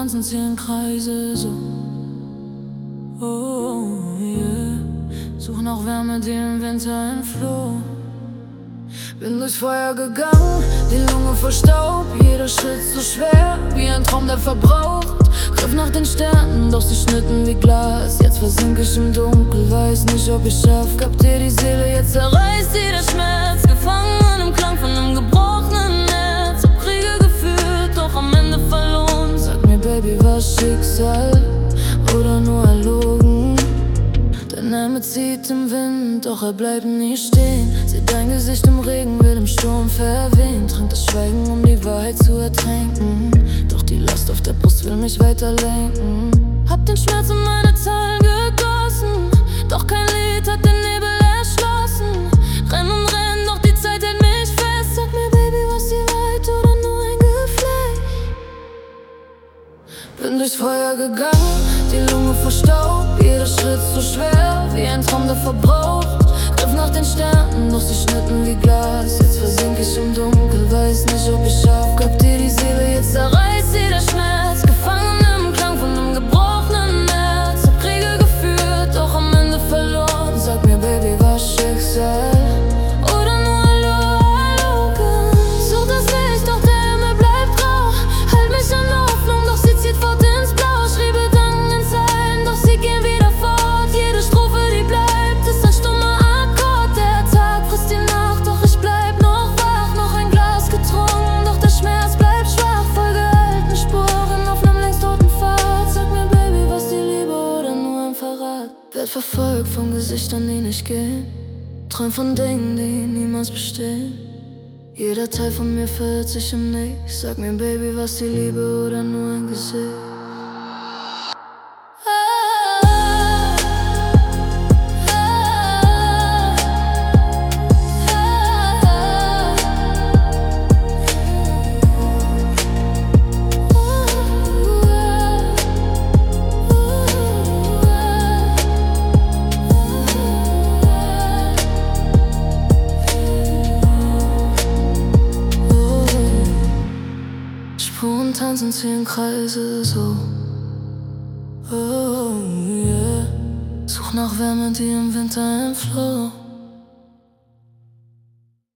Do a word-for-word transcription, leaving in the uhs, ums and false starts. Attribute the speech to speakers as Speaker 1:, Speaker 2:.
Speaker 1: tanzen, ziehen Kreise so. Oh yeah. Such nach Wärme, die im Winter entfloh. Bin durchs Feuer gegangen, die Lunge voll Staub. Jeder Schritt so schwer, wie ein Traum, der verbraucht. Griff nach den Sternen, doch sie schnitten wie Glas. Jetzt versink ich im Dunkel, weiß nicht, ob ich schaff. Gab dir die Seele, jetzt zerreißt sie der Schmerz. Gefangen im Klang von einem gebrochenen Herz. Hab Kriege geführt, doch am Ende verloren. Sag mir, Baby, was Schicksal oder nur erlogen? Der Name zieht im Wind, doch er bleibt nie stehen. Sieht dein Gesicht im Regen, wird im Sturm verwehen. Trank das Schweigen, um die Wahrheit zu ertränken. Doch die Last auf der Brust will mich weiter lenken. Hab den Schmerz in meine Zahlen gegossen, doch kein Lied hat den Nebel erschlossen. Renn und renn, doch die Zeit hält mich fest. Sag mir, Baby, was die Wahrheit oder nur ein Geflecht? Bin durchs Feuer gegangen, die Lunge voll Staub. Jeder Schritt so schwer, wie ein Traum, der verbraucht. Griff nach den Sternen, doch sie schnitten wie Glas. Jetzt versink ich im Dunkel, weiß nicht, ob ich schaff. Gab dir die Seele, jetzt zerreißt sie der Schmerz. Gefangen im Klang von einem gebrochenen Herz. Hab Kriege geführt, doch am Ende verloren. Sag mir, Baby, was Schicksal oder nur Erlogen? Such das Licht, doch der Himmel bleibt grau. Halt mich an Hoffnung, doch sie zieht fort ins Blau. Schrieb Gedanken in Zeilen, doch sie gehen wieder fort. Jede Strophe, die bleibt, ist ein stummer Akkord. Der Tag frisst die Nacht, doch ich bleib noch wach. Noch ein Glas getrunken, doch der Schmerz bleibt schwach. Folge alten Spuren auf nem längst toten Pfad. Sag mir, Baby, was die Liebe oder nur ein Verrat? Werd verfolgt von Gesichtern, die nicht gehen. Träum von Dingen, die niemals bestehen. Jeder Teil von mir verirrt sich im Nichts. Sag mir, Baby, was die Liebe oder nur ein Gesicht? Spuren tanzen, ziehen Kreise so. Oh yeah. Such nach Wärme, die im Winter entfloh.